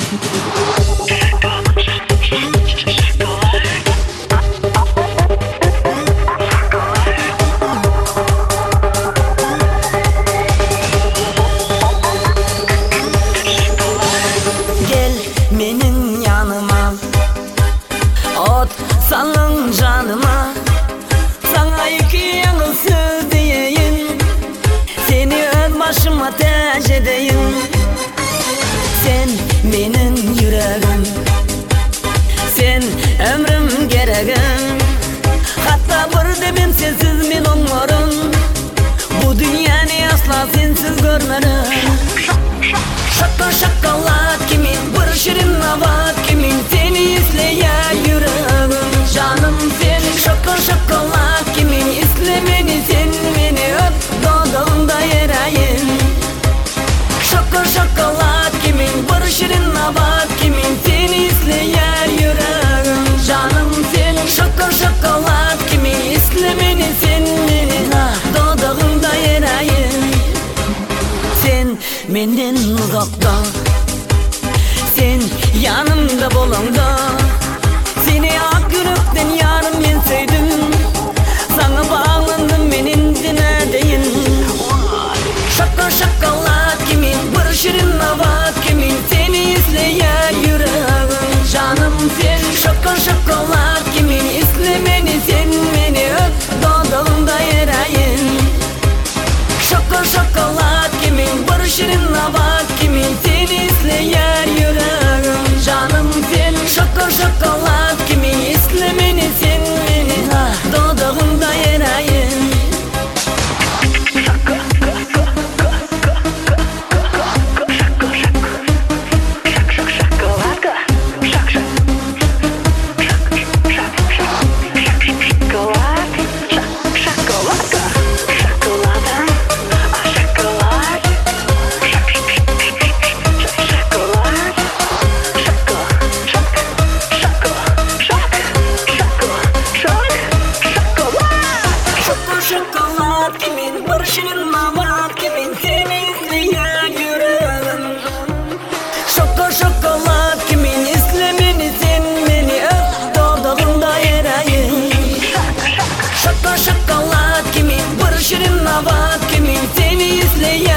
Gel menin yanıma, ot salın canıma. Sana iki yıl söz diyeyim, seni öz başıma tercih edeyim. Sen menin yüreğim, sen ömrüm gereğim. Hatta bir demem sensiz men olmarım. Bu dünyani asla sensiz görmedim. Şokolat kimin, bir şirin navat kimin, seni izleyen yüreğim. Canım sen şokolat kimin, izle beni sen beni öp dodağımda yerayım. Şokolat kimin, bir şirin navat kimin, seni izleyen yüreğim. Canım sen şokolat kimin, izle beni sen beni dodağımda yerayım. Sen menden uzakta, sen yanımda bolanda. Seni ak yürekten yarım ben sevdim, sana bağlandım benim dinledeyin. Şokolat kimin, bir şirin navat kimin, seni izleyen yüreğim. Canım sen şokolat kimin, izle beni sen beni öp dodağımda yerayım. Şokolat kimin, bir şirin navat kimin, seni izleyen yüreğim. Canım sen şokolat kimin, izle beni sen beni dodağımda yerayım. Şokolat kimin, bir şirin navat kimin, seni izleyen yüreğim. Şokolat kimin, izle beni sen beni öp dodağımda yerayım. Şokolat kimin, bir şirin navat kimin, seni izleyen